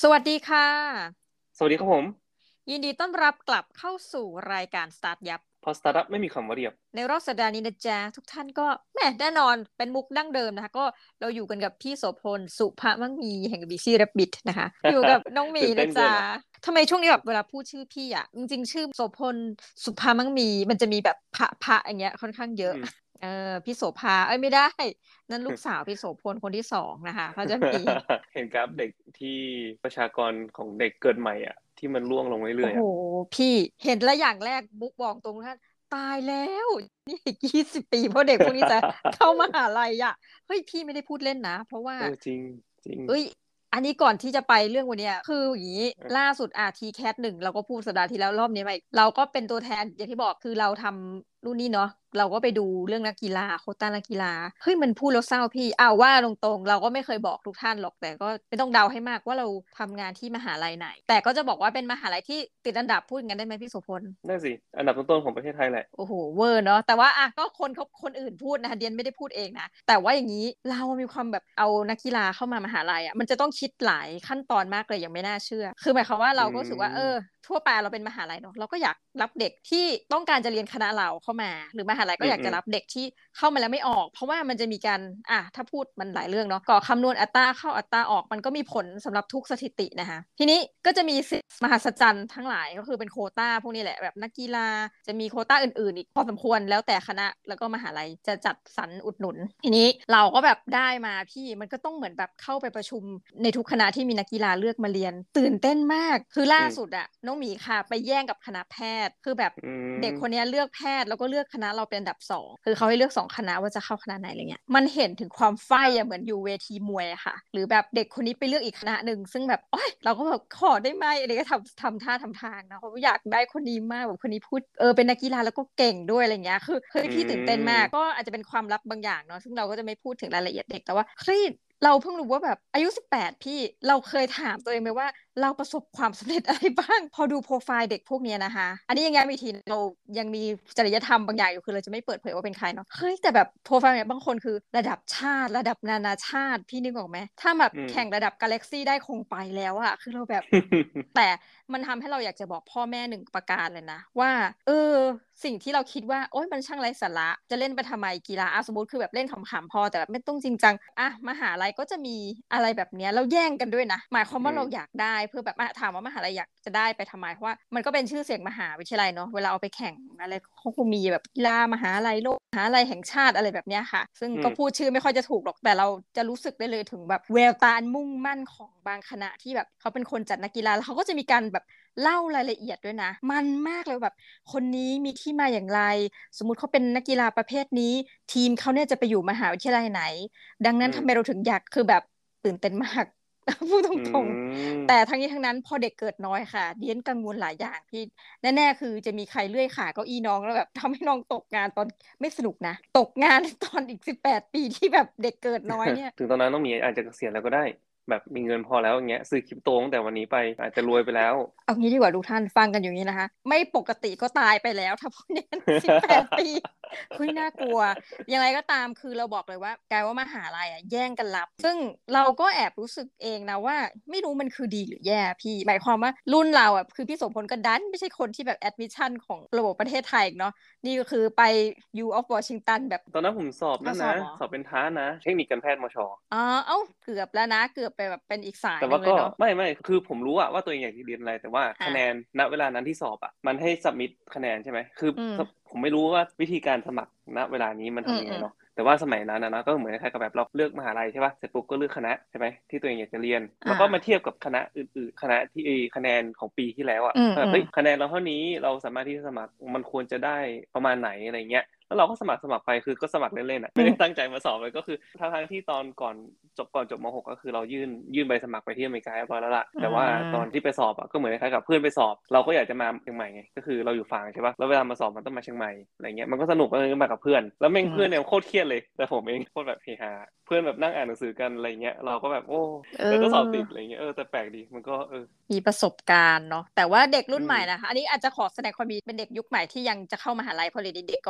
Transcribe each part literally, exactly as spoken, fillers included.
สวัสดีค่ะสวัสดีครับผมยินดีต้อนรับกลับเข้าสู่รายการสตาร์ทยับพอสตาร์ทอัพไม่มีคำว่าเรียบในรอบสัปดาห์นี้นะจ๊ะทุกท่านก็แหมแน่นอนเป็นมุกดั้งเดิมนะคะก็เราอยู่กันกับพี่โสพลสุภมั่งมีแห่งบีซี่แรบบิทนะคะอยู่กับน้องห มีตื่นเต้นะจ๊ะนเกินเหรอทำไมช่วงนี้แบบเวลาพูดชื่อพี่อ่ะจริงๆชื่อโสพลสุภมั่งมีมันจะมีแบบพระพระอย่างเงี้ยค่อนข้างเยอะอืมเออพี่โสภาเอ้ยไม่ได้นั่นลูกสาวพี่โสพลคนที่สองนะคะเขาจะมีเห็นกราฟเด็กที่ประชากรของเด็กเกิดใหม่อ่ะที่มันร่วงลงโอ้โหเรื่อยๆอ่ะพี่เห็นแล้วอย่างแรกบุ๊กบอกตรงท่านตายแล้วนี่อีกยี่สิบปีเพราะเด็กพวกนี้จะเข้ามหาลัยอ่ะเฮ้ยพี่ไม่ได้พูดเล่นนะเพราะว่าเออจริงจริงเอ้ยอันนี้ก่อนที่จะไปเรื่องวันเนี้ยคืออย่างนี้เออล่าสุดอาทีแคทหนึ่งเราก็พูดสัปดาห์ที่แล้วรอบนี้มาอีกเราก็เป็นตัวแทนอย่างที่บอกคือเราทำรุ่นนี้เนาะเราก็ไปดูเรื่องนักกีฬาโควต้านักกีฬาเฮ้ยมันพูดแล้วเศร้าพี่อ้าวว่าตรงๆเราก็ไม่เคยบอกทุกท่านหรอกแต่ก็ไม่ต้องเดาให้มากว่าเราทำงานที่มหาลัยไหนแต่ก็จะบอกว่าเป็นมหาลัยที่ติดอันดับพูดอย่างนั้นได้ไหมพี่โสพลนั่นสิอันดับต้นๆของประเทศไทยแหละโอ้โหเวอร์เนาะแต่ว่าอ่ะก็คนเขาคนอื่นพูดนะคะเดียนไม่ได้พูดเองนะแต่ว่าอย่างนี้เรามีความแบบเอานักกีฬาเข้ามามหาลัยอ่ะมันจะต้องคิดหลายขั้นตอนมากเลยอย่างไม่น่าเชื่อคือหมายความว่าอืเราก็รู้สึกว่าเออมทั่วไปเราเป็นมหาลัยเนาะเราก็อยากรับเด็กที่ต้องการจะเรียนคณะเราเข้ามาหรือมหาลัยก็อยากอืมอืมจะรับเด็กที่เข้ามาแล้วไม่ออกเพราะว่ามันจะมีการอ่ะถ้าพูดมันหลายเรื่องเนาะก่อคำนวณอัตราเข้าอัตราออกมันก็มีผลสำหรับทุกสถิตินะคะทีนี้ก็จะมีสิ่งมหัศจรรย์ทั้งหลายก็คือเป็นโควต้าพวกนี้แหละแบบนักกีฬา จะมีโควต้าอื่นๆอีกพอสมควรแล้วแต่คณะแล้วก็มหาลัยจะจัดสรรอุดหนุนทีนี้เราก็แบบได้มาพี่มันก็ต้องเหมือนแบบเข้าไปประชุมในทุกคณะที่มีนักกีฬาเลือกมาเรียนตื่นเต้นมากคือล่าอืมสุดอะน้องหมีค่ะไปแย่งกับคณะแพทย์คือแบบอืเด็กคนนี้มเลือกแพทย์แล้วก็เลือกคณะเราเป็นอันดับสองคือเขาให้เลือกสองคณะว่าจะเข้าคณะไหนอะไรเงี้ยมันเห็นถึงความใฝ่อะเหมือนอยู่เวทีมวยอะค่ะหรือแบบเด็กคนนี้ไปเลือกอีกคณะหนึ่งซึ่งแบบโอ๊ยเราก็แบบขอได้ไหมอะไรก็ทำทำท่าทำทางนะเพราะว่าอยากได้คนนี้มากแบบคนนี้พูดเออเป็นนักกีฬาแล้วก็เก่งด้วยอะไรเงี้ยคือเฮ้ยอืพี่ตื่นเต้นมากก็มอาจจะเป็นความลับบางอย่างเนาะซึ่งเราก็จะไม่พูดถึงรายละเอียดเด็กแต่ว่าเฮ้ยเราเพิ่งรู้ว่าแบบอายุสิบแปดพี่เราเคยถามตัวเองไหมว่าเราประสบความสำเร็จอะไรบ้างพอดูโปรไฟล์เด็กพวกเนี้ยนะคะอันนี้ยังย้ำอีกทีเรายังมีจริยธรรมบางอย่างอยู่คือเราจะไม่เปิดเผยว่าเป็นใครเนาะเฮ้ยแต่แบบโปรไฟล์เนี่ยบางคนคือระดับชาติระดับนานาชาติพี่นึกออกไหมถ้าแบบอืมแข่งระดับกาแล็กซี่ได้คงไปแล้วอะคือเราแบบ แต่มันทำให้เราอยากจะบอกพ่อแม่หนึ่งประการเลยนะว่าเออสิ่งที่เราคิดว่าโอ๊ยมันช่างไร้สาระจะเล่นไปทำไมกีฬาอ่ะสมมติคือแบบเล่นขำๆพอแต่แบบไม่ต้องจริงจังอ่ะมหาลัยก็จะมีอะไรแบบเนี้ยแล้วแย่งกันด้วยนะหมายความอืมว่าเราอยากได้เพื่อแบบอ่ะถามว่ามหาลัยอยากจะได้ไปทำไมเพราะว่ามันก็เป็นชื่อเสียงมหาวิทยาลัยเนาะเวลาเอาไปแข่งอะไรเขาคงมีแบบกีฬามหาลัยโลกมหาลัยแห่งชาติอะไรแบบเนี้ยค่ะซึ่งอืมก็พูดชื่อไม่ค่อยจะถูกหรอกแต่เราจะรู้สึกได้เลยถึงแบบแววตาอันมุ่งมั่นของบางคณะที่แบบเขาเป็นคนจัดนักกีฬาแล้วเขาก็จะมีการแบบ เล่ารายละเอียดด้วยนะมันมากเลยแบบคนนี้มีที่มาอย่างไรสมมุติเขาเป็นนักกีฬาประเภทนี้ทีมเขาเนี่ยจะไปอยู่มหาวิทยาลัยไหนดังนั้นทำไมเราอืมถึงอยากคือแบบตื่นเต้นมากพูดตอืรงๆแต่มทั้งนี้ทั้งนั้นพอเด็กเกิดน้อยค่ะเดียนกังวลหลายอย่างพี่แน่ๆคือจะมีใครเลื่อยขาเก้าอี้น้องแล้วแบบทำให้น้องตกงานตอนไม่สนุกนะตกงานตอนอีกสิบแปดปีที่แบบเด็กเกิดน้อยเนี่ยถึงตอนนั้นต้องมีอาจจะเกษียณแล้วก็ได้แบบมีเงินพอแล้วอย่างเงี้ยซื้อคริปโตตั้งแต่วันนี้ไปอาจจะรวยไปแล้วเอางี้ดีกว่าทุกท่านฟังกันอย่างนี้นะคะไม่ปกติก็ตายไปแล้วถ้าพวกนี้สิบแปดปีเฮ้ยน่ากลัวยังไงก็ตามคือเราบอกเลยว่ากลายว่ามหาลัยอ่ะแย่งกันรับซึ่งเราก็แอบรู้สึกเองนะว่าไม่รู้มันคือดีหรือแย่พี่หมายความว่ารุ่นเราอ่ะคือพี่โสมพลก็ดันไม่ใช่คนที่แบบแอดมิชชั่นของระบบประเทศไทยอีกเนาะนี่ก็คือไป U of Washington แบบตอนนั้นผมสอบนั่นนะเอาสอบเหรอสอบเป็นท้านะเทคนิคการแพทย์มชอ๋อเอ้าเกือบแล้วนะเกือบไปแบบเป็นอีกสายแต่ว่าก็หนึ่งเลยเนาะไม่ไม่คือผมรู้อะว่าตัวเองอยากจะเรียนอะไรแต่ว่าอ่ะคะแนนณเวลานั้นที่สอบอะมันให้สับมิดคะแนนใช่ไหมคืออืมผมไม่รู้ว่าวิธีการสมัครณเวลานี้มันอืมอืมทำยังไงเนาะแต่ว่าสมัยนั้นนะนะก็เหมือนคล้ายๆกับแบบเราเลือกมหาลัยใช่ป่ะเสร็จปุ๊บก็เลือกคณะใช่ไหมที่ตัวเองอยากจะเรียนอ่แล้วก็มาเทีายบกับคณะอื่นๆคณะที่คะแนนของปีที่แล้วอะอืมอืมแบบเฮ้ยคะแนนเราเท่านี้เราสามารถที่จะสมัครมันควรจะได้ประมาณไหนอะไรเงี้ยแล้วเราก็สมัครสมัครไปคือก็สมัครเล่นๆอ่ะไม่ได้ตั้งใจมาสอบเลยก็คือทั้งๆที่ตอนก่อนจบก่อนจบม .หก ก็คือเรายื่นยื่นใบสมัครไปที่อเมริกาเรียบร้อยแล้วล่ะอืแต่ว่าตอนที่มไปสอบอ่ะก็เหมือนคล้ายๆกับเพื่อนไปสอบเราก็อยากจะมาเชียงใหม่ไงก็คือเราอยู่ฝางใช่ปะแล้วเวลามาสอบมันต้องมาเชียงใหม่อะไรเงี้ยมันก็สนุกก็เลยมากับเพื่อนแล้วแม่งเพื่อนเนี่ยอืมโคตรเครียดเลยแต่ผมเองโคตรแบบเฮฮาเพื่อนแบบนั่งอ่านหนังสือกันอะไรเงี้ยเราก็แบบโอ้เอแล้วก็สอบติดออะไรเงี้ยเออแต่แปลกดีมันก็เออมีประสบการณ์เนาะแต่ว่าเด็กรุ่อืมนใหม่นะคะอันนี้อาจจะขอแสดงความดีเป็นเด็กยุคใหม่ที่ยังจะเข้ามหาลัยเพราะเด็กๆก็แบบอาจ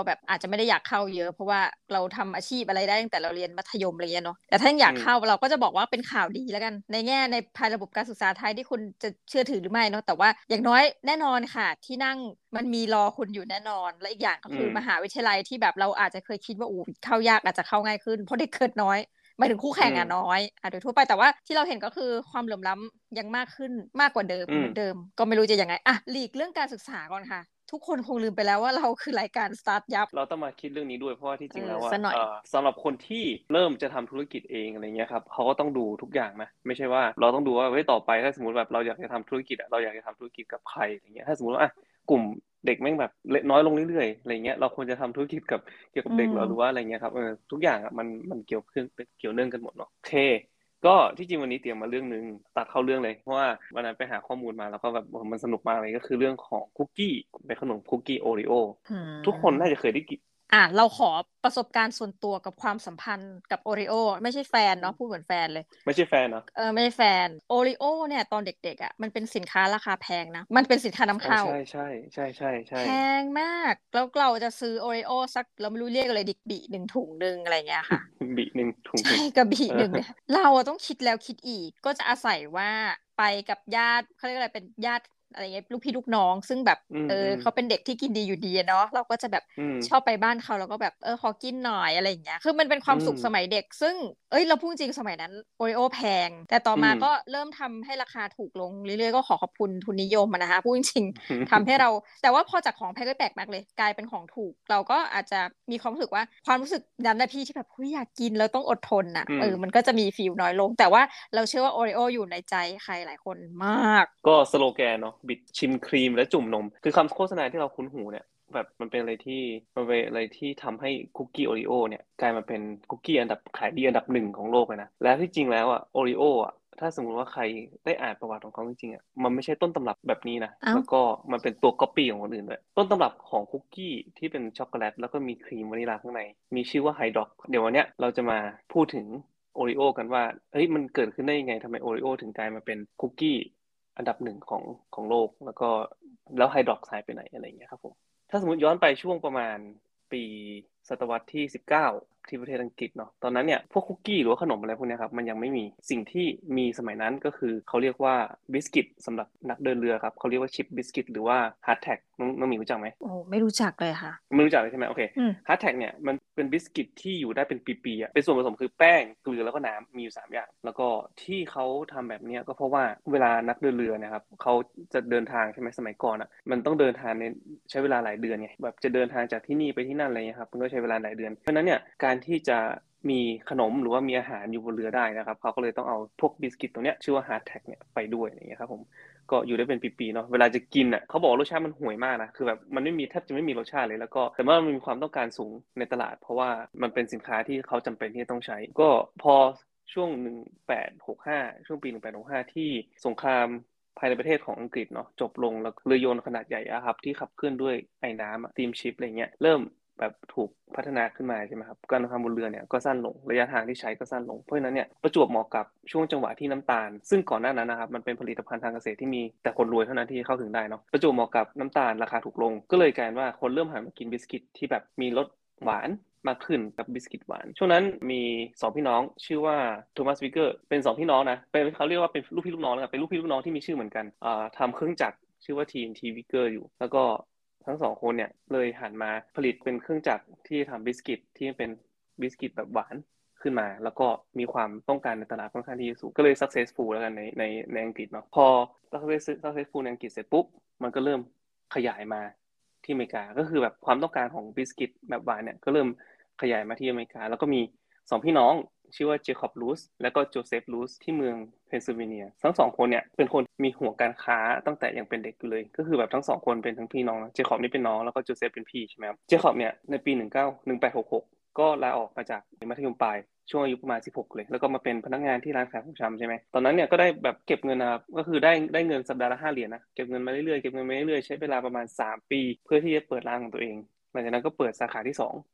จะไม่ได้อยากเข้าเยอะเพราะว่าเราทำอาชีพอะไรได้ตั้งแต่เราเรียนมัธยมอะไรเงี้ยเนาะแต่ถ้าอยากเข้าเราก็จะบอกว่าเป็นข่าวดีแล้วกันในแง่ในภายระบบการศึกษาไทยที่คุณจะเชื่อถือหรือไม่เนาะแต่ว่าอย่างน้อยแน่นอนค่ะที่นั่งมันมีรอคุณอยู่แน่นอนและอีกอย่างก็คือมหาวิทยาลัยที่แบบเราอาจจะเคยคิดว่าอู้เข้ายากอาจจะเข้าง่ายขึ้นเพราะเด็กเกิดน้อยหมายถึงคู่แข่งอ่ะน้อยอ่ะโดยทั่วไปแต่ว่าที่เราเห็นก็คือความเหลื่อมล้ำยังมากขึ้นมากกว่าเดิมเหมือนเดิมก็ไม่รู้จะยังไงอ่ะหลีกเรื่องการศึกษาก่อนค่ะทุกคนคงลืมไปแล้วว่าเราคือรายการสตาร์ทยับเราต้องมาคิดเรื่องนี้ด้วยเพราะว่าที่จริงแล้วอ่ะซะหน่อยสำหรับคนที่เริ่มจะทำธุรกิจเองอะไรเงี้ยครับเขาก็ต้องดูทุกอย่างนะไม่ใช่ว่าเราต้องดูว่าเฮ้ยต่อไปถ้าสมมติแบบเราอยากจะทำธุรกิจเราอยากจะทำธุรกิจกับใครอะไรเงี้ยถ้าสมมติว่าอ่ะกลุ่มเด็กแม่งแบบน้อยลงเรื่อยๆอะไรเงี้ยเราควรจะทำธุรกิจกับเกี่ยวกับเด็กเราหรือว่าอะไรเงี้ยครับเออทุกอย่างอ่ะมันมันเกี่ยวขึ้นเกี่ยวเนื่องกันหมดเนาะโอเคก็ที่จริงวันนี้เตรียมมาเรื่องนึงตัดเข้าเรื่องเลยเพราะว่าวันนั้นไปหาข้อมูลมาแล้วก็แบบมันสนุกมากเลยก็คือเรื่องของคุกกี้เป็นขนมคุกกี้โอริโอทุกคนน่าจะเคยได้กินอ่ะเราขอประสบการณ์ส่วนตัวกับความสัมพันธ์กับโอริโอไม่ใช่แฟนเนาะพูดเหมือนแฟนเลยไม่ใช่แฟนเนาะเออไม่ใช่แฟนโอริโอเนี่ยตอนเด็กๆอ่ะมันเป็นสินค้าราคาแพงนะมันเป็นสินค้านำอ๋อเข้าใช่ใช่ใช่ใช่ใช่แพงมากแล้วเราจะซื้อโอริโอสักเราไม่รู้เรียกอะไรดิกบิหนึ่งถุงหนึ่งอะไรเงี้ยค่ะบีหนึ่งถุงหใช่นึ่งกระบี่เออหนึ่งเนี่ยเราอะต้องคิดแล้วคิดอีกก็จะอาศัยว่าไปกับญาติเขาเรียกอะไรเป็นญาติอะไรเงี้ยลูกพี่ลูกน้องซึ่งแบบเอออืมอืมเขาเป็นเด็กที่กินดีอยู่ดีอะเนาะเราก็จะแบบอืมชอบไปบ้านเขาแล้วก็แบบเออขอกินหน่อยอะไรอย่างเงี้ยคือมันเป็นคอืวามสุมขสมัยเด็กซึ่งเอ้ยเราพูดจริงสมัยนั้นโอริโอแพงแต่ต่ออืมมาก็เริ่มทำให้ราคาถูกลงเรื่อยๆก็ขอขอบคุณทุนนิยมอะนะคะพูดจริงๆทำให้เราแต่ว่าพอจากของแพงก็แปลกมากเลยกลายเป็นของถูกเราก็อาจจะมีความรู้สึกว่าความรู้สึกนั้นนะพี่ที่แบบเฮ้ยอยากกินแล้วต้องอดทนอ่ะอืมเออมันก็จะมีฟีลน้อยลงแต่ว่าเราเชื่อว่าโอริโออยู่ในใจใครหลายคนมากก็สโลแกนเนาะบิดชิมครีมและจุ่มนมคือคำโฆษณาที่เราคุ้นหูเนี่ยแบบมันเป็นอะไรที่มันเป็นอะไรที่ทำให้คุกกี้โอริโอเนี่ยกลายมาเป็นคุกกี้อันดับขายดีอันดับหนึ่งของโลกเลยนะแล้วที่จริงแล้วอ่ะโอริโออ่ะถ้าสมมติว่าใครได้อ่านประวัติของเขาจริงๆอ่ะมันไม่ใช่ต้นตำรับแบบนี้นะเอ้าแล้วก็มันเป็นตัวก๊อปปี้ของคนอื่นด้วยต้นตำรับของคุกกี้ที่เป็นช็อกโกแลตแล้วก็มีครีมวานิลลาข้างในมีชื่อว่าไฮดรอกเดี๋ยววันเนี้ยเราจะมาพูดถึงโอริโอกันว่าเฮ้ยมันเกิดขึ้นได้ยังไงทำไมโอริโอถึงกลายมาเป็นคุกกี้อันดับหนึ่งของของโลกแล้วก็แล้วไฮดรอกหายไปไหนอะไรอย่างเงี้ยครับผมถ้าสมมติย้อนไปช่วงประมาณปีศตวรรษที่สิบเก้าที่ประเทศอังกฤษเนาะตอนนั้นเนี่ยพวกคุกกี้หรือว่าขนมอะไรพวกเนี้ยครับมันยังไม่มีสิ่งที่มีสมัยนั้นก็คือเขาเรียกว่าบิสกิตสำหรับนักเดินเรือครับเขาเรียกว่าชิปบิสกิตหรือว่าฮาร์ดแท็กน้องน้องหมีรู้จักไหมโอ้ไม่รู้จักเลยค่ะไม่รู้จักเลยใช่ไหมโอเคอืมฮาร์ดแท็กเนี่ยมันเป็นบิสกิตที่อยู่ได้เป็นปีๆอ่ะเป็นส่วนผสมคือแป้งเกลือแล้วก็น้ำมีอยู่สามอย่างแล้วก็ที่เขาทำแบบเนี้ยก็เพราะว่าเวลานักเดินเรือเนะครับเขาจะเดินทางใช่ไหมสมัยก่อนอ่ะมันต้องเดินทางในใช้เวลาหลายเดือนไงแบบจะเดินทางจากที่นี่ไปที่นั่นอะไรเงี้ยครับมันก็ใช้เวลาหลายเดือนเพราะฉะนั้นเนี่ยการที่จะมีขนมหรือว่ามีอาหารอยู่บนเรือได้นะครับเขาก็เลยต้องเอาพวกบิสกิตตรงเนี้ยชื่อว่าฮาร์ดแท็กเนี่ยไปด้วยอย่างเงี้ยครับผม ก็อยู่ได้เป็นปีๆเนาะเวลาจะกินอ่ะเขาบอกว่ารสชาติมันห่วยมากนะคือแบบมันไม่มีแทบจะไม่มีรสชาติเลยแล้วก็แต่ว่ามันมีความต้องการสูงในตลาดเพราะว่ามันเป็นสินค้าที่เขาจำเป็นที่จะต้องใช้ก็พอช่วงหนึ่งแปดหกห้าช่วงปีหนึ่งแปดหกห้าที่สงครามภายในประเทศของอังกฤษเนาะจบลงแล้วเรือโยนต์ขนาดใหญ่อะครับที่ขับเคลื่อนด้วยไอ้น้ำอะสตีมชิพอะไรเงี้ยเริ่มแบบถูกพัฒนาขึ้นมาใช่ไหมครับการทำบนเรือเนี่ยก็สั้นลงระยะทางที่ใช้ก็สั้นลงเพราะฉะนั้นเนี่ยประจวบเหมาะกับช่วงจังหวะที่น้ำตาลซึ่งก่อนหน้านั้นนะครับมันเป็นผลิตภัณฑ์ทางเกษตรที่มีแต่คนรวยเท่านั้นที่เข้าถึงได้เนาะประจวบเหมาะกับน้ำตาลราคาถูกลงก็เลยกลายเป็นว่าคนเริ่มหันมากินบิสกิตที่แบบมีรสหวานมากขึ้นกับบิสกิตหวานช่วงนั้นมีสองพี่น้องชื่อว่าโทมัสวิกเกอร์เป็นสองพี่น้องนะเป็นเขาเรียกว่าเป็นลูกพี่ลูกน้องนะครับเป็นลูกพี่ลูกน้องที่มีชื่อเหมือนกันอ่าทำเครื่องจักรชื่อว่า ที เอ็น ที Wicker อยู่แล้วก็ ทั้งสองคนเนี่ยเลยหันมาผลิตเป็นเครื่องจักรที่ทำบิสกิตที่เป็นบิสกิตแบบหวานขึ้นมาแล้วก็มีความต้องการในตลาดค่อนข้างที่จะสูงก็เลย successful แล้วกันในในในอังกฤษเนาะพอ successful ในอังกฤษเสร็จปุ๊บมันก็เริ่มขยายมาที่อเมริกาก็คือแบบความต้องการของบิสกิตแบบหวานเนี่ยก็เริ่มขยายมาที่อเมริกาแล้วก็มีสองพี่น้องชื่อว่าเจคอบลูสและก็โจเซฟลูสที่เมืองเพนซิลเวเนียทั้งสองคนเนี่ยเป็นคนมีหัวการค้าตั้งแต่ยังเป็นเด็กอยู่เลยก็คือแบบทั้งสองคนเป็นทั้งพี่น้องเจคอบนี่เป็นน้องแล้วก็โจเซฟเป็นพี่ใช่ไหมครับเจคอบเนี่ยในปีหนึ่งเก้าหนึ่งแปดหกหกก็ลาออกมาจากมัธยมปลายช่วงอายุประมาณสิบหกเลยแล้วก็มาเป็นพนักงานที่ร้านขายของชำใช่ไหมตอนนั้นเนี่ยก็ได้แบบเก็บเงินนะครับก็คือได้ได้เงินสัปดาห์ละห้าเหรียญนะเก็บเงินมาเรื่อยๆเก็บเงินมาเรื่อยๆใช้เวลาประมาณสามปีเพื่อที่จะเปิดร้านของตัวเองหลังจากนั้นก็เปิดสาขาที่สอง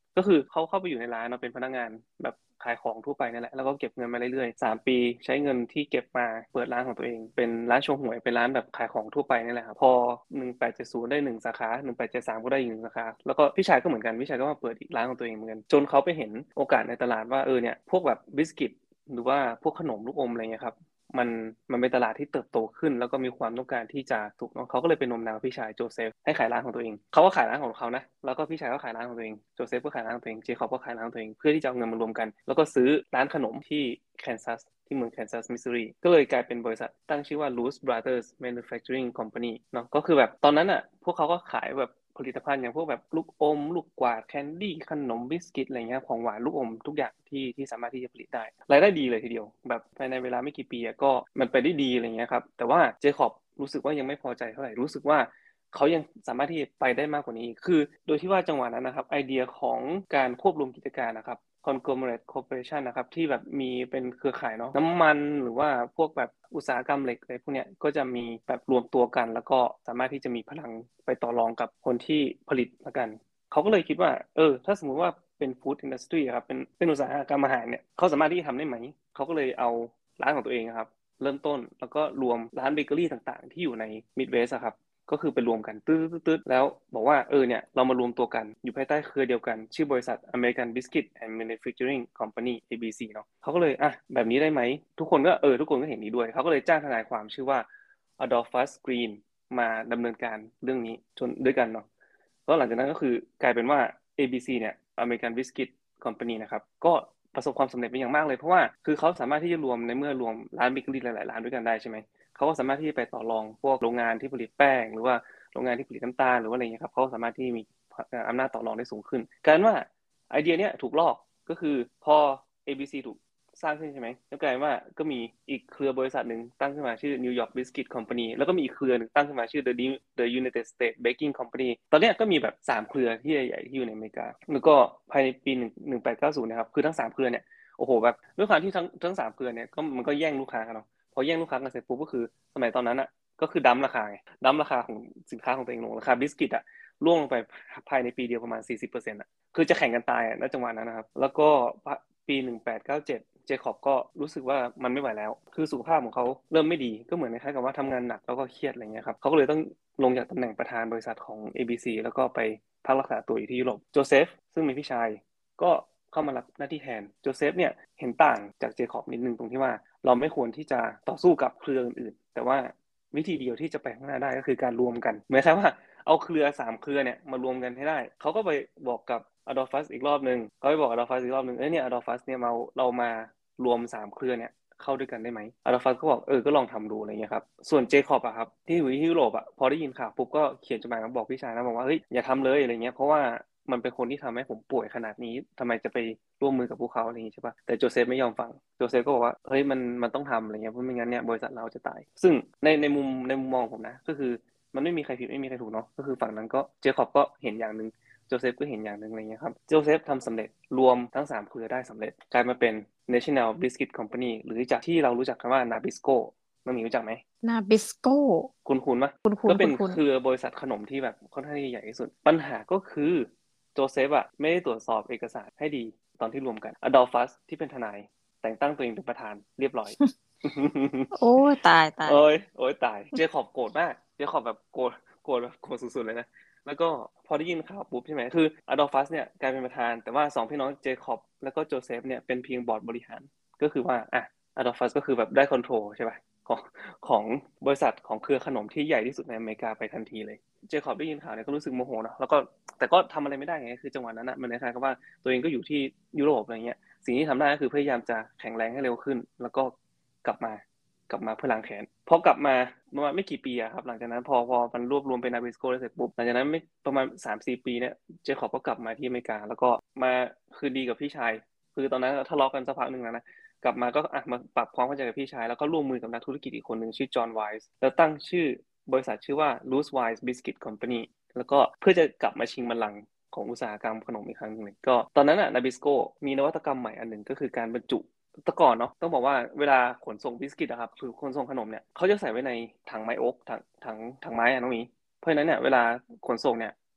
ก็คือเขาเข้าไปอยู่ในร้านเนาะเป็นพนักงานแบบขายของทั่วไปนั่นแหละแล้วก็เก็บเงินมาเรื่อยๆสามปีใช้เงินที่เก็บมาเปิดร้านของตัวเองเป็นร้านโชว์หวยเป็นร้านแบบขายของทั่วไปนี่แหละครับพอหนึ่งแปดเจ็ดศูนย์ได้หนึ่งสาขาหนึ่งแปดเจ็ดสามก็ได้อีกหนึ่งสาขาแล้วก็พี่ชายก็เหมือนกันพี่ชายก็มาเปิดอีกร้านของตัวเองเหมือนกันจนเขาไปเห็นโอกาสในตลาดว่าเออเนี่ยพวกแบบบิสกิตหรือว่าพวกขนมลูกอมอะไรเงี้ยครับมันมันเป็นตลาดที่เติบโตขึ้นแล้วก็มีความต้องการที่จะถูกน้องเขาก็เลยเป็นโน้มน้าวพี่ชายโจเซฟให้ขายร้านของตัวเองเขาก็ขายร้านของเขานะแล้วก็พี่ชายก็ขายร้านของตัวเองโจเซฟก็ขายร้านของตัวเองเจคอบก็ขายร้านของตัวเองเพื่อที่จะเอาเงินมารวมกันแล้วก็ซื้อร้านขนมที่แคนซัสที่เมืองแคนซัสมิสซูรีก็เลยกลายเป็นบริษัทตั้งชื่อว่า Loose Brothers Manufacturing Company เนาะก็คือแบบตอนนั้นอ่ะพวกเขาก็ขายแบบผลิตภัณฑ์อย่างพวกแบบลูกอมลูกกวาดแคนดี้ขนมบิสกิตอะไรเงี้ยของหวานลูกอมทุกอย่างที่ที่สามารถที่จะผลิตได้รายได้ดีเลยทีเดียวแบบภายในเวลาไม่กี่ปีก็มันไปได้ดีอะไรเงี้ยครับแต่ว่าเจคอบรู้สึกว่ายังไม่พอใจเท่าไหร่รู้สึกว่าเขายังสามารถที่จะไปได้มากกว่านี้คือโดยที่ว่าจังหวะนั้นนะครับไอเดียของการควบรวมกิจการนะครับ conglomerate corporation นะครับที่แบบมีเป็นเครือข่ายเนาะน้ำมันหรือว่าพวกแบบอุตสาหกรรมเหล็กอะไรพวกเนี้ยก็จะมีแบบรวมตัวกันแล้วก็สามารถที่จะมีพลังไปต่อรองกับคนที่ผลิตละกันเขาก็เลยคิดว่าเออถ้าสมมุติว่าเป็นฟู้ดอินดัสทรีครับเป็นเป็นอุตสาหกรรมอาหารเนี่ยเขาสามารถที่จะทำได้ไหมเขาก็เลยเอาร้านของตัวเองครับเริ่มต้นแล้วก็รวมร้านเบเกอรี่ต่างๆที่อยู่ในมิดเวสต์ครับก็คือไปรวมกันตืดๆๆแล้วบอกว่าเออเนี่ยเรามารวมตัวกันอยู่ภายใต้เครือเดียวกันชื่อบริษัท American Biscuit and Manufacturing Company เอ บี ซี เนาะเขาก็เลยอ่ะแบบนี้ได้ไหมทุกคนก็เออทุกคนก็เห็นดีด้วยเขาก็เลยจ้างทนายความชื่อว่า Adolphus Green มาดำเนินการเรื่องนี้จนด้วยกันเนาะแล้วหลังจากนั้นก็คือกลายเป็นว่า เอ บี ซี เนี่ย American Biscuit Company นะครับก็ประสบความสำเร็จเป็นอย่างมากเลยเพราะว่าคือเขาสามารถที่จะรวมในเมื่อรวมร้านเบเกอรี่หลายๆร้านด้วยกันได้ใช่ไหมเขาก็สามารถที่จะไปต่อรองพวกโรงงานที่ผลิตแป้งหรือว่าโรงงานที่ผลิตน้ำตาลหรือว่าอะไรเงี้ยครับเขาสามารถที่มีอำนาจต่อรองได้สูงขึ้นกลายเป็นว่าไอเดียเนี้ยถูกลอกก็คือพอ เอ บี ซี ถูกสร้างขึ้นใช่ไหมแล้วกลายเป็นว่าก็มีอีกเครือบริษัทหนึ่งตั้งขึ้นมาชื่อ New York Biscuit Company แล้วก็มีอีกเครือหนึ่งตั้งขึ้นมาชื่อ The The United States Baking Company ตอนเนี้ยก็มีแบบสามเครือที่ใหญ่ๆที่อยู่ในอเมริกาแล้วก็ภายในปีหนึ่งแปดเก้าศูนย์นะครับคือทั้งสามเครือเนี่ยโอ้โหแบบด้วยความที่ทั้งทั้งสามเครือเนี่ยก็มันก็แย่งลูกค้ากันเนาะพอแย่งลูกค้ากันเสร็จปุ๊บก็คือสมัยตอนนั้นอ่ะก็คือดั้มราคาไงดั้มราคาของสินค้าของตัวเองลงราคาบิสกิตอ่ะร่วงลงไปภายในปีเดียวประมาณ สี่สิบเปอร์เซ็นต์ อ่ะคือจะแข่งกันตายอ่ะณจังหวะนั้นนะครับแล้วก็ปีหนึ่งแปดเก้าเจ็ดเจคอบก็รู้สึกว่ามันไม่ไหวแล้วคือสุขภาพของเขาเริ่มไม่ดีก็เหมือนคล้ายๆกับว่าทำงานหนักแล้วก็เครียดอะไรเงี้ยครับเขาก็เลยต้องลงจากตำแหน่งประธานบริษัทของ เอ บี ซี แล้วก็ไปพักรักษาตัวอยู่ที่ยุโรปโจเซฟซึ่งเป็นพี่ชายก็เข้ามารับหน้าที่แทนโจเซฟเนี่ยเห็นต่างจากเจคอบนิดนึงตรงที่ว่าเราไม่ควรที่จะต่อสู้กับเครืออื่นๆแต่ว่าวิธีเดียวที่จะไปข้างหน้าได้ก็คือการรวมกันเหมือนครับว่าเอาเครือสามเครือเนี่ยมารวมกันให้ได้เขาก็ไปบอกกับอดอลฟัสอีกรอบนึงเขาไปบอกอดอลฟัสอีกรอบนึงเอ้ยเนี่ยอดอลฟัสเนี่ยเราเรามารวมสามเครือเนี่ยเข้าด้วยกันได้ไหมอดอลฟัสก็บอกเออก็ลองทำดูอะไรเงี้ยครับส่วนเจคอบอะครับที่อยู่ที่ยุโรปอะพอได้ยินข่าวปุ๊บก็เขียนจดหมายมาบอกพี่ชายนะบอกว่าเฮ้ยอย่าทำเลยอะไรเงี้ยเพราะว่ามันเป็นคนที่ทำให้ผมป่วยขนาดนี้ทำไมจะไปร่วมมือกับพวกเขาอะไรอย่างนี้ใช่ปะแต่โจเซฟไม่ยอมฟังโจเซฟก็บอกว่าเฮ้ยมันมันต้องทำอะไรเงี้ยเพราะไม่งั้นเนี่ยบริษัทเราจะตายซึ่งในในมุมในมุมมองผมนะก็คือมันไม่มีใครผิดไม่มีใครถูกเนาะก็คือฝั่งนั้นก็เจคอบก็เห็นอย่างหนึ่งโจเซฟก็เห็นอย่างหนึ่งอะไรเงี้ยครับโจเซฟทำสำเร็จรวมทั้งสามเครือได้สำเร็จกลายมาเป็น National Biscuit Company หรือจากที่เรารู้จักกันว่า Nabisco น้องหมีรู้จักไหมนาบิสโก้คุณคุณปะคุณคุก็เป็นณคุณคุณเครือบริษัทขนมที่แบบค่อนข้างที่ใหญ่ที่สุดปัญหาก็คือโจเซฟอะไม่ได้ตรวจสอบเอกสารให้ดีตอนที่รวมกันอดอลฟัสที่เป็นทนายแต่งตั้งตัวเองเป็นประธานเรียบร้อยโอ้ยตายตายโอ้ยโอ้ยตายเจคอบโกรธมากเจคอบแบบโกรธโกรธแบบโกรธสุดๆเลยนะแล้วก็พอได้ยินข่าวปุ๊บใช่ไหมคืออดอลฟัสเนี่ยกลายเป็นประธานแต่ว่าสองพี่น้องเจคอบแล้วก็โจเซฟเนี่ยเป็นเพียงบอร์ดบริหารก็คือว่าอ่ะอดอลฟัสก็คือแบบได้คอนโทรลใช่ป่ะของของบริษัทของเครือขนมที่ใหญ่ที่สุดในอเมริกาไปทันทีเลยเจคอบได้ยินข่าวเนี่ยก็รู้สึกโมโหนะแล้วก็แต่ก็ทำอะไรไม่ได้ไงคือจังหวะนั้นนะมันคล้ายๆกับว่าตัวเองก็อยู่ที่ยุโรปอะไรเงี้ยสิ่งที่ทำได้ก็คือพยายามจะแข็งแรงให้เร็วขึ้นแล้วก็กลับมา กลับมาเพื่อล้างแค้นพอกลับมาประมาณไม่กี่ปีอะครับหลังจากนั้นพอพอมันรวบรวมเป็นนาบิสโกได้เสร็จปุ๊บหลังจากนั้นไม่ประมาณสามสี่ปีเนี่ยเจคอบก็กลับมาที่อเมริกาแล้วก็มาคืนดีกับพี่ชายคือตอนนั้นทะเลาะกันสักพักหนึ่งแล้วนะกลับมาก็อ่ะมาปรับความเข้าใจกับพี่ชายแล้วก็ร่วมมือกับนักธุรกิจอีกคนหนึ่งชื่อจอห์นไวส์แล้วตั้งชื่อบริษัทชื่อว่า Loose Wise Biscuit Company แล้วก็เพื่อจะกลับมาชิงบัลลังก์ของอุตสาหกรรมขนมอีกครั้งหนึ่งเลยก็ตอนนั้นอะนาบิสโกมีนวัตกรรมใหม่อันหนึ่งก็คือการบรรจุแต่ก่อนเนาะต้องบอกว่าเวลาขนส่งบิสกิตอะครับคือขนส่งขนมเนี่ยเขาจะใส่ไว้ในถังไม้โอ๊กถังถังถังไม้อะน้องหมีเพราะฉะนั้นเนี่ยเวลาขนส่งเนี่ย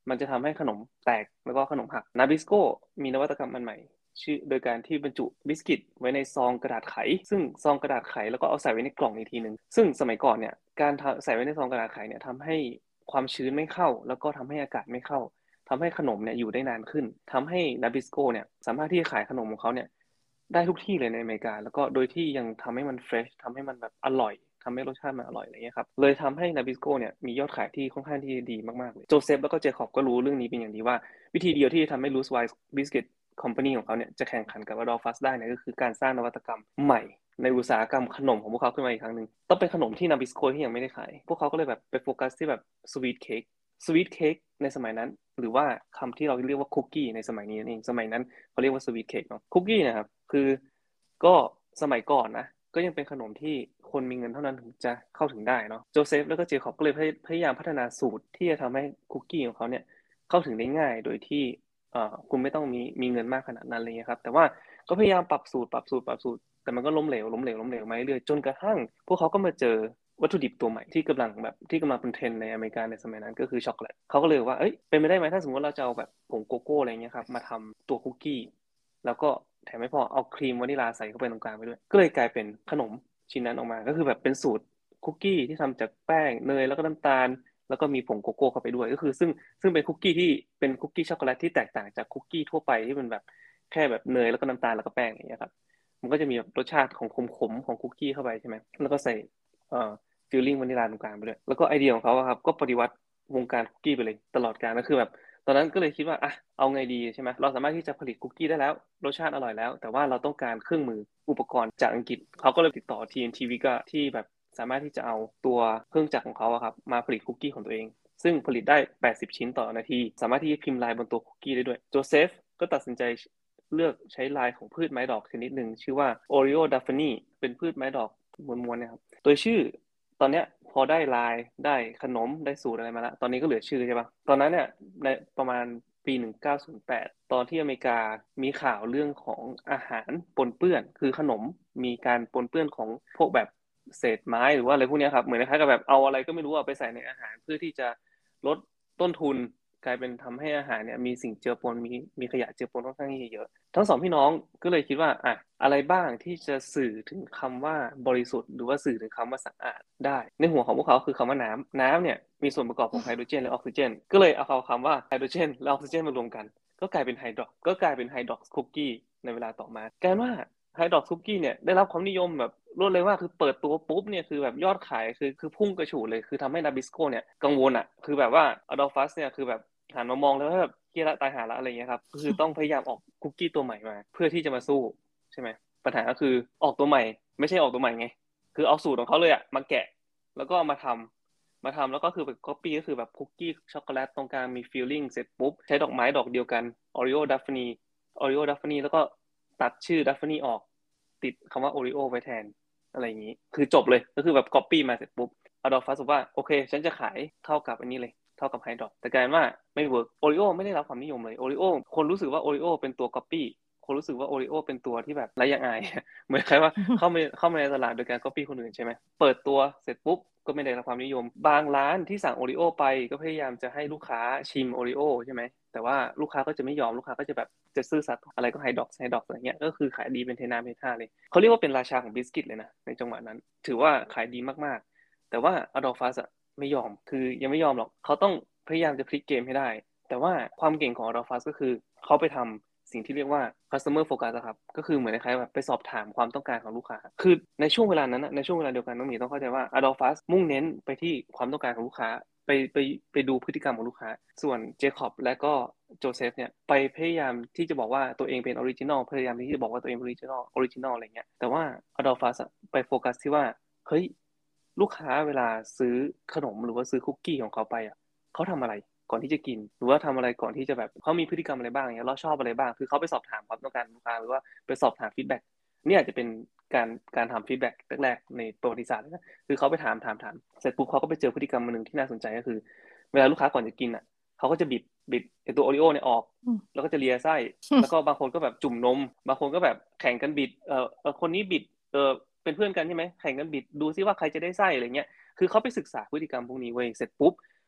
มันจะทำให้ขนมแตกแล้วก็ขนมหัก Nabisco มีนวัตกรรมอันใหม่ชื่อโดยการที่บรรจุบิสกิตไว้ในซองกระดาษไขซึ่งซองกระดาษไขแล้วก็เอาใส่ไว้ในกล่องอีกทีนึงซึ่งสมัยก่อนเนี่ยการใส่ไว้ในซองกระดาษไขเนี่ยทำให้ความชื้นไม่เข้าแล้วก็ทำให้อากาศไม่เข้าทำให้ขนมเนี่ยอยู่ได้นานขึ้นทำให้ Nabisco เนี่ยสามารถที่จะขายขนมของเขาเนี่ยได้ทุกที่เลยในอเมริกาแล้วก็โดยที่ยังทำให้มันเฟรชทำให้มันแบบอร่อยทำให้รสชาติมันอร่อยอะไรเงี้ยครับเลยทำให้ Nabisco เนี่ยมียอดขายที่ค่อนข้างที่ดีมากๆเลยโจเซฟแล้วก็เจคอบก็รู้เรื่องนี้เป็นอย่างดีว่าวิธีเดียวที่จะทำให้ Loose Wise Biscuit Company ของเขาเนี่ยจะแข่งขันกับ Adolphus ได้เนี่ยก็คือการสร้างนวัตกรรมใหม่ในอุตสาหกรรมขนมของพวกเขาขึ้นมาอีกครั้งหนึ่งต้องเป็นขนมที่ Nabisco ที่ยังไม่ได้ขายพวกเขาก็เลยแบบไปโฟกัสที่แบบ sweet cake sweet cake ในสมัยนั้นหรือว่าคำที่เราเรียกว่าคุกกี้ในสมัยนี้นั่นเองสมัยนั้นเขาเรียกว่า sweet cake เนาะคุกกี้นะครับคือก็สมัยก่อนนะก็ยังเป็นขนมที่คนมีเงินเท่านั้นถึงจะเข้าถึงได้เนาะโจเซฟแล้วก็เจคอบก็เลยพยายามพัฒนาสูตรที่จะทำให้คุกกี้ของเขาเนี่ยเข้าถึงได้ง่ายโดยที่เอ่อคุณไม่ต้องมีมีเงินมากขนาดนั้นเลยครับแต่ว่าก็พยายามปรับสูตรปรับสูตรปรับสูตรแต่มันก็ล้มเหลวล้มเหลวล้มเหลวมาเรื่อยๆจนกระทั่งพวกเขาก็มาเจอวัตถุดิบตัวใหม่ที่กำลังแบบที่กำลังเป็นเทรนด์ในอเมริกาในสมัยนั้นก็คือช็อกโกแลตเขาก็เลยว่าเอ้ยเป็นไปได้ไหมถ้าสมมติเราจะเอาแบบผงโกโก้อะไรเงี้ยครับมาทำตัวคุกกี้แล้วก็แถมไม่พอเอาครีมวานิลาใส่เข้าไปตรงกลางไปด้วยก็เลยกลายเป็นขนมชิ้นนั้นออกมาก็คือแบบเป็นสูตรคุกกี้ที่ทำจากแป้งเนยแล้วก็น้ำตาลแล้วก็มีผงโกโก้เข้าไปด้วยก็คือซึ่งซึ่งเป็นคุกกี้ที่เป็นคุกกี้ช็อกโกแลตที่แตกต่างจากคุกกี้ทั่วไปที่เป็นแบบแค่แบบเนยแล้วก็น้ำตาลแล้วก็แป้งอย่างเงี้ยครับมันก็จะมีแบบรสชาติของขมๆของคุกกี้เข้าไปใช่ไหมแล้วก็ใส่เอ่อฟิลลิ่งวานิลาตรงกลางไปด้วยแล้วก็ไอเดียของเขาครับก็ปฏิวัติวงการคุกกี้ไปเลยตลอดกาลก็คือแบบตอนนั้นก็เลยคิดว่าอ่ะเอาไงดีใช่ไหมเราสามารถที่จะผลิตคุกกี้ได้แล้วรสชาติอร่อยแล้วแต่ว่าเราต้องการเครื่องมืออุปกรณ์จากอังกฤษเขาก็เลยติดต่อ ที เอ็น ที Viga ที่แบบสามารถที่จะเอาตัวเครื่องจักรของเขาครับมาผลิตคุกกี้ของตัวเองซึ่งผลิตได้แปดสิบชิ้นต่อนาทีสามารถที่จะพิมพ์ลายบนตัวคุกกี้ได้ด้วยโจเซฟก็ตัดสินใจเลือกใช้ลายของพืชไม้ดอกชนิดหนึ่งชื่อว่า Oreo Daphne เป็นพืชไม้ดอกม้วนๆนะครับโดยชื่อตอนเนี้ยพอได้ลายได้ขนมได้สูตรอะไรมาแล้วตอนนี้ก็เหลือชื่อใช่ปะตอนนั้นเนี่ยในประมาณปีหนึ่งเก้าศูนย์แปดตอนที่อเมริกามีข่าวเรื่องของอาหารปนเปื้อนคือขนมมีการปนเปื้อนของพวกแบบเศษไม้หรือว่าอะไรพวกนี้ครับเหมือนคล้ายๆกับแบบเอาอะไรก็ไม่รู้เอาไปใส่ในอาหารเพื่อที่จะลดต้นทุนกลายเป็นทำให้อาหารเนี่ยมีสิ่งเจือปนมีมีขยะเจือปนค่อนข้างเยอะทั้งสองพี่น้องก็เลยคิดว่าอ่ะอะไรบ้างที่จะสื่อถึงคำว่าบริสุทธิ์หรือว่าสื่อถึงคำว่าสะอาดได้ในหัวของพวกเขาคือคำว่าน้ำน้ำเนี่ยมีส่วนประกอบของไฮโดรเจนและออกซิเจนก็เลยเอาคำว่าไฮโดรเจนและออกซิเจนมารวมกันก็กลายเป็นไฮดรอกก็กลายเป็นไฮดรอกคุกกี้ในเวลาต่อมากลายว่าไฮดรอกคุกกี้เนี่ยได้รับความนิยมแบบรวดเร็วมากคือเปิดตัวปุ๊บเนี่ยคือแบบยอดขายคือคือพุ่งกระฉูดเลยคือทำให้นาบิสโกเนี่ยกังวลอ่ะคือแบบว่าอดอลฟัสเนี่ยคือแบบหันมามองแล้วแบบเฮียละตายหาละอะไรเงี้ยครับคือต้องพยายามออกคุกกี้ตัวใหม่มาเพื่อที่จะมาสู้ใช่ไหมปัญหาก็คือออกตัวใหม่ไม่ใช่ออกตัวใหม่ไงคือเอาสูตรของเขาเลยอ่ะมาแกะแล้วก็มาทำมาทำแล้วก็คือแบบก๊อปปี้ก็คือแบบคุกกี้ช็อกโกแลตตรงกลางมีฟิลลิ่งเสร็จปุ๊บใช้ดอกไม้ดอกเดียวกัน Oreo Daphne Oreo Daphne แล้วก็ตัดชื่อ Daphne ออกติดคำว่า Oreo ไว้แทนอะไรอย่างนี้คือจบเลยก็คือแบบก๊อปปี้มาเสร็จปุ๊บอดอลฟัสบอกว่าโอเคฉันจะขายเท่ากับอันนี้เลยเท่ากับไฮดรอกแต่กลายว่าไม่เวิร์กโอริโอไม่ได้รับความนิยมเลยโอริโอคนรู้สึกว่าโอริโอเป็นตัวก๊อปปี้คนรู้สึกว่าโอริโอเป็นตัวที่แบบไร้อย่างอายเหมือนใครว่าเข้ามาเข้ามาในตลาดโดยการก๊อปปี้คนอื่นใช่ไหมเปิดตัวเสร็จปุ๊บก็ไม่ได้รับความนิยมบางร้านที่สั่งโอริโอไปก็พยายามจะให้ลูกค้าชิมโอริโอใช่ไหมแต่ว่าลูกค้าก็จะไม่ยอมลูกค้าก็จะแบบจะซื่อสัตย์อะไรก็ไฮดรอกไฮดรอกอะไรเงี้ยก็คือขายดีเป็นเทน้ำเทท่าเลยเขาเรียกว่าเป็นราชาของบิสกิตเลยนะในจังหวะนั้นถือว่าขายดีมากๆแต่ว่าอดอลฟัสไม่ยอมคือยังไม่ยอมหรอกเขาต้องพยายามจะพลิกเกมให้ได้แต่ว่าความเก่งของ Adolphus ก็คือเขาไปทำสิ่งที่เรียกว่า customer focus ครับก็คือเหมือนคล้ายๆแบบไปสอบถามความต้องการของลูกค้าคือในช่วงเวลานั้นในช่วงเวลาเดียวกันน้องหมีต้องเข้าใจว่า Adolphus มุ่งเน้นไปที่ความต้องการของลูกค้าไปไปไปดูพฤติกรรมของลูกค้าส่วนเจคอบและก็โจเซฟเนี่ยไปพยายามที่จะบอกว่าตัวเองเป็นออริจินอลพยายามที่จะบอกว่าตัวเองเป็นออริจินอลออริจินอลอะไรเงี้ยแต่ว่า Adolphus ไปโฟกัสที่ว่าเฮ้ยลูกค้าเวลาซื้อขนมหรือว่าซื้อคุกกี้ของเขาไปอ่ะเขาทำอะไรก่อนที่จะกินหรือว่าทำอะไรก่อนที่จะแบบเขามีพฤติกรรมอะไรบ้างเนี่ยเราชอบอะไรบ้างคือเขาไปสอบถามความต้องการลูกค้าหรือว่าไปสอบถามฟีดแบ็กนี่อาจจะเป็นการการทำฟีดแบ็กแรกๆในประวัติศาสตร์นะคือเขาไปถามถามถามเสร็จปุ๊บเขาก็ไปเจอพฤติกรรมหนึ่งที่น่าสนใจก็คือเวลาลูกค้าก่อนจะกินอ่ะเขาก็จะบิดบิดไอตัวโอริโอเนี่ยออกแล้วก็จะเลียไส้แล้วก็บางคนก็แบบจุ่มนมบางคนก็แบบแข่งกันบิดเออคนนี้บิดเออเป็นเพื่อนกันใช่ไหมแข่งกันบิดดูซิว่าใครจะได้ไส้อะไรเงี้ยคือเขาไปศึกษาพฤติกรรมพวกนี้เว้ยเสร็จปุ๊บ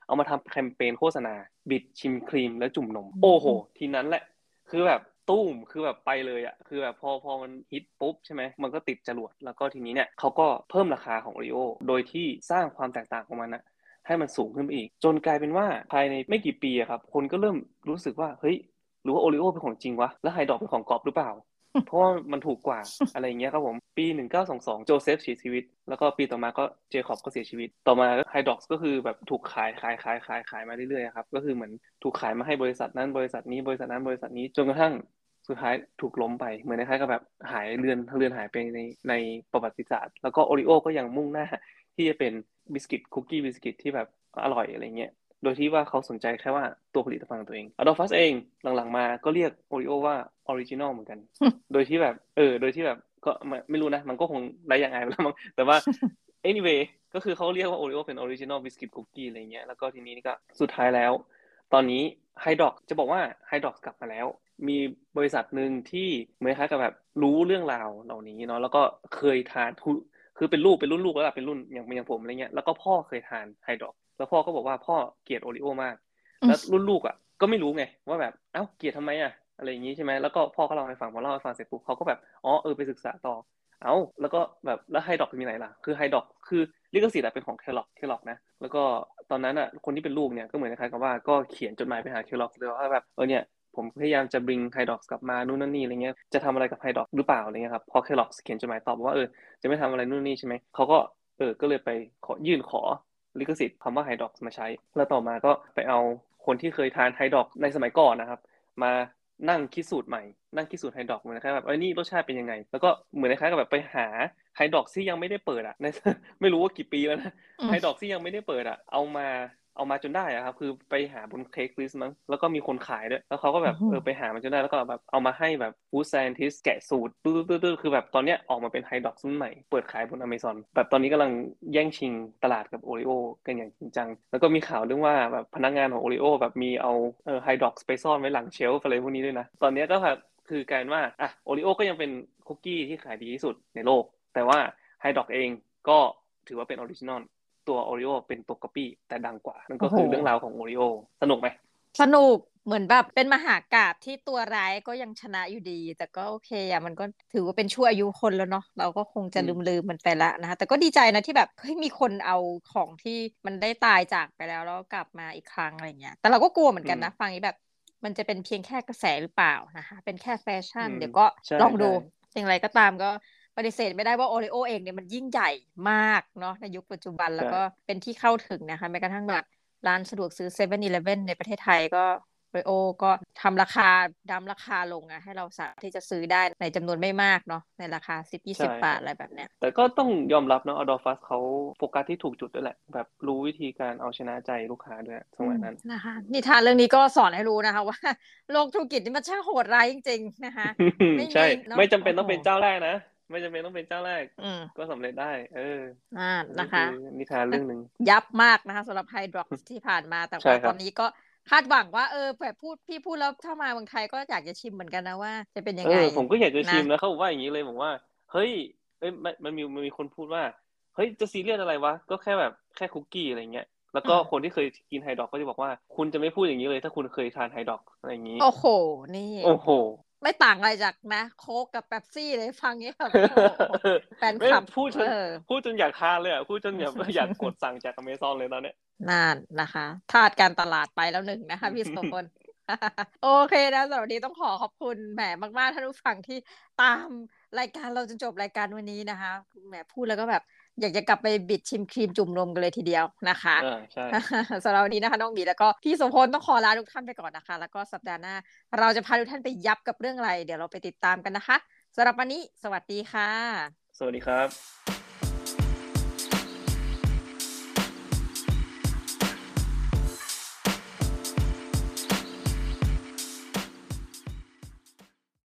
เอามาทำแคมเปญโฆษณาบิดชิมครีมแล้วจุ่มนมโอ้โหทีนั้นแหละคือแบบตุ้มคือแบบไปเลยอ่ะคือแบบพอพอมันฮิตปุ๊บใช่ไหมมันก็ติดจรวดแล้วก็ทีนี้เนี่ยเขาก็เพิ่มราคาของ Oreo โดยที่สร้างความแตกต่างของมันนะให้มันสูงขึ้นไปอีกจนกลายเป็นว่าภายในไม่กี่ปีอะครับคนก็เริ่มรู้สึกว่าเฮ้ยหรือว่า Oreo เป็นของจริงวะแล้วไฮดอกเป็นของก๊อปหรือเปล่าเพราะว่ามันถูกกว่าอะไรอย่างเงี้ยครับผมปีหนึ่งพันเก้าร้อยยี่สิบสองโจเซฟเสียชีวิตแล้วก็ปีต่อมาก็เจคอบก็เสียชีวิตต่อมาไฮดอกก็คือแบบถูกขายขายขายขายขายมาเรื่อยๆครับก็คือเหมือนถูกขายมาให้บริษัทนั้นบริษัทนี้บริษัทนั้นบริษัทนี้จนกระทั่งสุดท้ายถูกล้มไปเหมือนคล้ายๆกับแบบหายเลือนเลือนหายไปในในประวัติศาสตร์แล้วก็โอริโอก็ยังมุ่งหน้าที่จะเป็นบิสกิตคุกกี้บิสกิตที่แบบอร่อยอะไรเงี้ยโดยที่ว่าเขาสนใจแค่ว่าตัวผลิตภัณฑ์ของตัวเองอดอลฟัสเองหลังๆมาก็เรียกโอริโอว่าออริจินอลเหมือนกัน โดยที่แบบเออโดยที่แบบก็ไม่ไม่รู้นะมันก็คงได้อย่างไงไปแล้วมั้งแต่ว่า anyway ก็คือเขาเรียกว่าโอริโอเป็นออริจินอลบิสกิตคุกกี้อะไรเงี้ยแล้วก็ทีนี้ก็สุดท้ายแล้วตอนนี้ไฮดอกจะบอกว่าไฮดอกกลับมาแล้วมีบริษัทหนึ่งที่เหมือนคล้ายกับแบบรู้เรื่องราวเหล่านี้เนาะแล้วก็เคยทานคือเป็นลูกเป็นรุ่นลูกแล้วเป็นรุ่นอย่างอย่างผมอะไรเงี้ยแล้วก็พ่อเคยทานไฮดอกแล้วพ่อก็บอกว่าพ่อเกลียดโอริโอมากแล้วรุ่นลูกอ่ะก็ไม่รู้ไงว่าแบบเอ้าเกลียดทำไมอ่ะอะไรอย่างงี้ใช่ไหมแล้วก็พ่อเขาเล่าให้ฟังพอเล่าให้ฟังเสร็จปุ๊บเขาก็แบบอ๋อเออไปศึกษาต่อเอ้าแล้วก็แบบแล้วไฮดอกมีไหนล่ะคือไฮดอกคือลิขสิทธิ์เป็นของแคลล็อกแคลล็อกนะแล้วก็ตอนนั้นอ่ะคนที่เป็นลูกเนี่ยก็เหมือนคล้ายกับว่าก็เขียนจดหมายไปหาแคลล็อกเลยว่าแบบเออเนี่ยผมพยายามจะ bring ไฮดอกกลับมานู่นนั่นนี่อะไรเงี้ยจะทำอะไรกับไฮดอกหรือเปล่าอะไรเงี้ยครับพอแคลล็อกเขียนจดหมายตอบว่าเออจะไม่ทำอะไรนู่นนี่ใช่ไหมเขาก็เออก็เลยไปขอยื่นขอลิขสิทธิ์คำว่าไฮดอกมาใช้แล้วต่อมาก็ไปเอาคนที่เคยทานไฮดอกในสมัยก่อนนะครับมานั่งคิดสูตรใหม่นั่งคิดสูตรไฮดอกเหมือนคล้ายแบบเอ้ยนี่รสชาติเป็นยังไงแล้วก็เหมือนคล้ายกับแบบไปหาไฮดอกที่ยังไม่ได้เปิดอ่ะในไม่รู้ว่ากี่ปีแล้วนะไฮดอกที่ยังไม่ได้เปิดอ่ะเอามาเอามาจนได้อะครับคือไปหาบนเค้กลิสต์มั้งแล้วก็มีคนขายด้วยแล้วเขาก็แบบเออไปหามันจนได้แล้วก็แบบเอามาให้แบบฟู้ดไซเอนทิสต์แกะสูตรตื้อๆๆคือแบบตอนเนี้ยออกมาเป็นไฮดอกรุ่นใหม่เปิดขายบน Amazon แบบตอนนี้กำลังแย่งชิงตลาดกับ Oreo กันอย่างจริงจังแล้วก็มีข่าวเรื่องว่าแบบพนักงานของ Oreo แบบมีเอาเออไฮดอกไปซ่อนไว้หลังเชลฟ์อะไรพวกนี้ด้วยนะตอนนี้ก็แบบคือกลายว่าอ่ะ Oreo ก็ยังเป็นคุกกี้ที่ขายดีที่สุดในโลกแต่ว่าไฮดอกเองก็ถือว่าเป็นออริจินอลตัวโอริโอเป็นตัวก๊อปปี้แต่ดังกว่านั่นก็คือเรื่องราวของโอริโอสนุกไหมสนุกเหมือนแบบเป็นมหากาพย์ที่ตัวร้ายก็ยังชนะอยู่ดีแต่ก็โอเคอ่ะมันก็ถือว่าเป็นชั่วอายุคนแล้วเนาะเราก็คงจะลืมลืมมันไปละนะคะแต่ก็ดีใจนะที่แบบเฮ้ยมีคนเอาของที่มันได้ตายจากไปแล้วแล้วกลับมาอีกครั้งอะไรเงี้ยแต่เราก็กลัวเหมือนกันนะฟังนี้แบบมันจะเป็นเพียงแค่กระแสหรือเปล่านะคะเป็นแค่แฟชั่นเดี๋ยวก็ลองดูอย่างไรก็ตามก็ปฏิเสธไม่ได้ว่าโอริโอเองเนี่ยมันยิ่งใหญ่มากเนาะในยุคปัจจุบันแล้วก็เป็นที่เข้าถึงนะคะแม้กระทั่งแบบร้านสะดวกซื้อเซเว่นอีเลฟเว่นในประเทศไทยก็โอริโอก็ทำราคาดั้มราคาลงอะให้เราสามารถที่จะซื้อได้ในจำนวนไม่มากเนาะในราคาสิบยี่สิบบาทอะไรแบบเนี้ยแต่ก็ต้องยอมรับเนาะอดอลฟัสเขาโฟกัสที่ถูกจุดด้วยแหละแบบรู้วิธีการเอาชนะใจลูกค้าด้วยสมัยนั้นนะคะนิทานเรื่องนี้ก็สอนให้รู้นะคะว่าโลกธุรกิจนี่มันช่างโหดร้ายจริงๆนะคะไม่ใช่มีเนาะไม่จำเป็นต้องเป็นเจ้าแรกนะไม่จำเป็นต้องเป็นเจ้าแรกก็สำเร็จได้เอออ่านะคะคือนิทานเรื่องหนึ่งยับมากนะคะสำหรับไฮดรอกซ์ที่ผ่านมาแต่ว่าตอนนี้ก็คาดหวังว่าเออแบบพูดพี่พูดแล้วถ้ามาเมืองไทยก็อยากจะชิมเหมือนกันนะว่าจะเป็นยังไงเออผมก็อยากจะชิมนะเขาบอกว่าอย่างนี้เลยผมว่าเฮ้ยเอ้ยมันมันมีมันมีคนพูดว่าเฮ้ยจะซีเรียสอะไรวะก็แค่แบบแค่คุกกี้อะไรเงี้ยแล้วก็คนที่เคยกินไฮดอกก็จะบอกว่าคุณจะไม่พูดอย่างนี้เลยถ้าคุณเคยทานไฮดอกอะไรอย่างนี้โอ้โหนี่โอ้โหไม่ต่างอะไรจากนะโค้กกับเป๊ปซี่เลยฟังนี้แบบโอ้โหแฟนคลับพูดจนพูดจนอยากทานเลยอ่ะพูดจนอยากอยากกดสั่งจากอเมซอนเลยตอนเนี้ยนั่นนะคะทาสการตลาดไปแล้วหนึ่งนะคะพี่โสพล โอเคนะสำหรับวันนี้ต้องขอขอบคุณแหมมากๆท่านผู้ฟังที่ตามรายการเราจนจบรายการวันนี้นะคะแหมพูดแล้วก็แบบอยากจะกลับไปบิดชิมครีมจุ่มนมกันเลยทีเดียวนะคะอ่าใช่สำหรับวันนี้นะคะน้องหมีแล้วก็พี่โสพลต้องขอลาทุกท่านไปก่อนนะคะแล้วก็สัปดาห์หน้าเราจะพาทุกท่านไปยับกับเรื่องอะไรเดี๋ยวเราไปติดตามกันนะคะสำหรับวันนี้สวัสดีค่ะสวัสดีครับ